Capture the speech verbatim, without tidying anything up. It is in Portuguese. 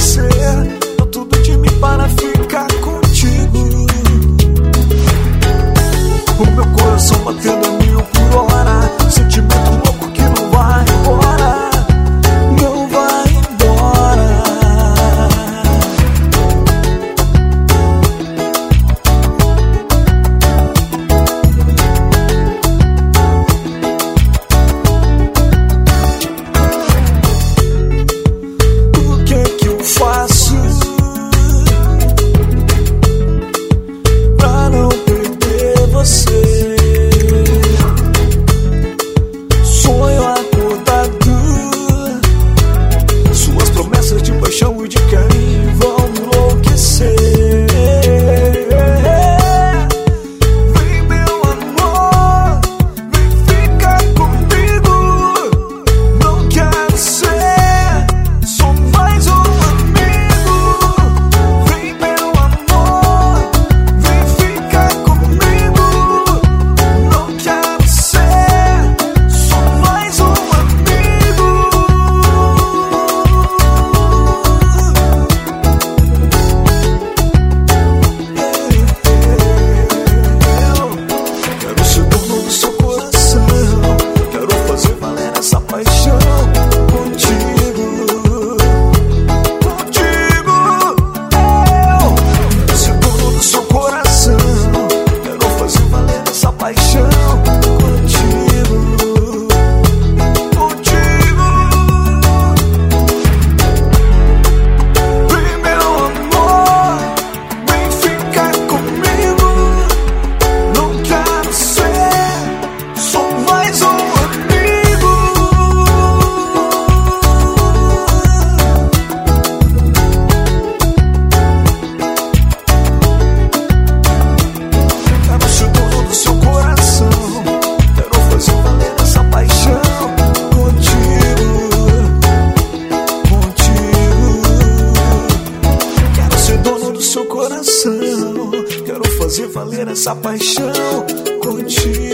esquecer. Dou tudo de mim para ficar contigo. O meu coração batendo a mil por hora. Sentimento louco que não vai embora. Não vai embora. O que é que eu faço pra não perder você? Sonho acordado, suas promessas de paixão e de carinho vão me enlouquecer. Vem, meu amor, vem ficar comigo. Não quero ser só mais um amigo. Vem, meu amor, vem ficar comigo. Não quero ser só mais um amigo. Eu quero ser dono do seu coração. Quero fazer valer essa paixão contigo. Contigo. Eu quero ser dono do seu coração. Quero fazer valer essa paixão contigo. Contigo. Vem, meu amor, vem ficar comigo. Não quero ser só mais um amigo. Quero ser dono do seu coração. Quero fazer valer essa paixão contigo. Contigo. Quero ser dono do seu coração. Quero fazer valer essa paixão contigo.